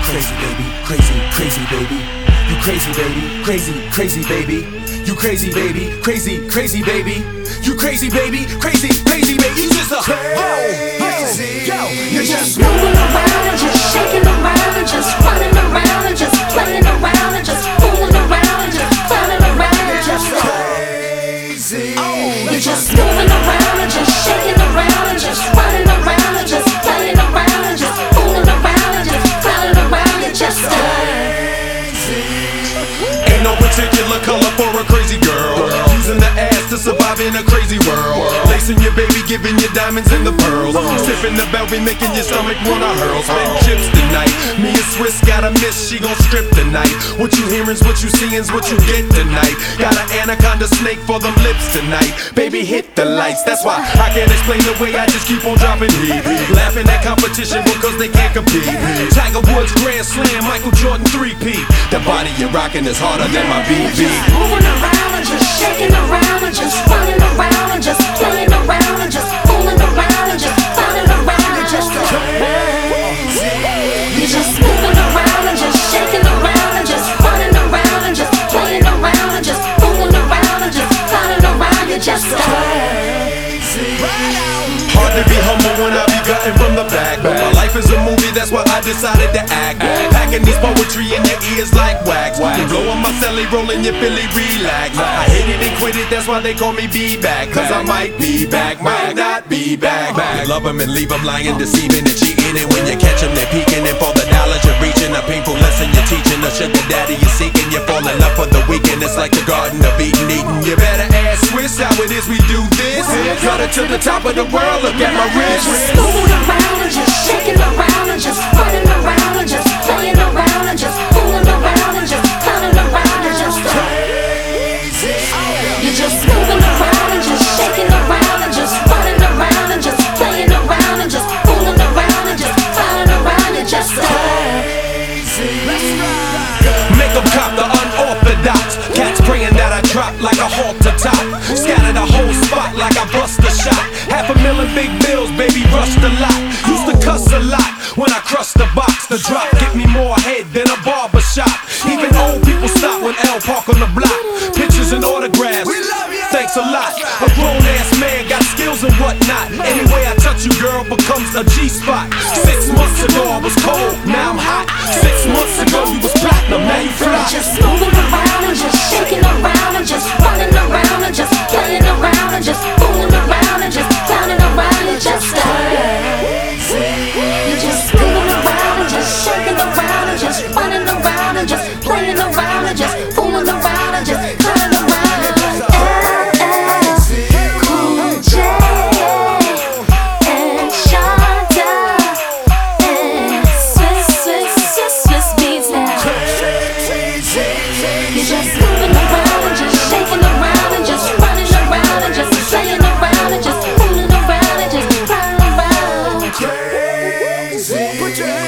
crazy baby, crazy, crazy baby. You crazy baby, crazy, crazy baby. You crazy baby, crazy, crazy baby. You crazy baby, crazy, crazy baby. You just a crazy. You're just moving around and just shaking around and just running around and just playing around and just fooling around and just clowning around and just crazy. You're just moving around and just shaking around and just running around and just playing around and just fooling around and just clowning around. You're just crazy. Ain't no particular color for a crazy girl. Using the ass to survive in a crazy world. Lacing your baby, giving you diamonds and the pearls. Sipping the Belvy, making your stomach wanna hurl. Spend chips tonight. Me and Swiss got a miss, she gon' strip tonight. What you hearing's what you seeing's what you get tonight. Got an anaconda snake for them lips tonight. Baby, hit the lights, that's why I can't explain the way I just keep on dropping heat. Laughing at competition because they can't compete. Tiger Woods Grand Slam, Michael Jordan 3-peat. The body you're rocking is harder than my BB. moving around and just shaking around and just running around and just playing around and just fooling around and just clowning around and just crazy. You're just moving around and just shaking around and just running around and just playing around and just fooling around and just clowning around. You're just crazy. Hard to be humble when I be gutting from the back. But my life is a movie, that's why I decided to act. Packing these poetry in your ears like wax. You blowing my celly, rolling your Philly, relax. I hit it and quit it, that's why they call me B-back. Cause I might be back, might not be back. You love them and leave them lying, deceiving and cheating. And when you catch them, they're peeking. And for the knowledge you're reaching, a painful lesson you're teaching. A sugar daddy you're seeking, you're falling up for the weekend. It's like the garden of Eden, eating. You better ask Swiss how it is we do this. Cut it to the top of the world, look at my wrist. moving around and just shaking around and just running around and just playing around and just fooling around and just clowning around and just crazy. You're just moving around and just shaking around and just running around and just playing around and just fooling around and just clowning around. You're just crazy. Make them cop the unorthodox. Cats praying that I drop like a halter top. Scatter the whole spot like I bust a shot. $500,000 big bills, baby, rushed a lot. Used to cuss a lot when I crushed the box. The drop get me more head than a barber shop. Even old people stop when L park on the block. Pictures and autographs, thanks a lot. A grown ass man got skills and whatnot. Any way I touch you, girl, becomes a G-spot. 6 months ago I was cold, now I'm hot. 6 months ago you was platinum, now you fly. just moving around and just shaking around and just running around and just playing around and just fooling around and just clowning around. You're just crazy. You're just moving around and just shaking around and just running around and just playing around and just fooling around and just clowning around. Cool J and Shonda and Swiss beats now. You're just moving around and just shaking around and just running around and just playing around and just fooling around and just clowning around. Crazy. Put your hands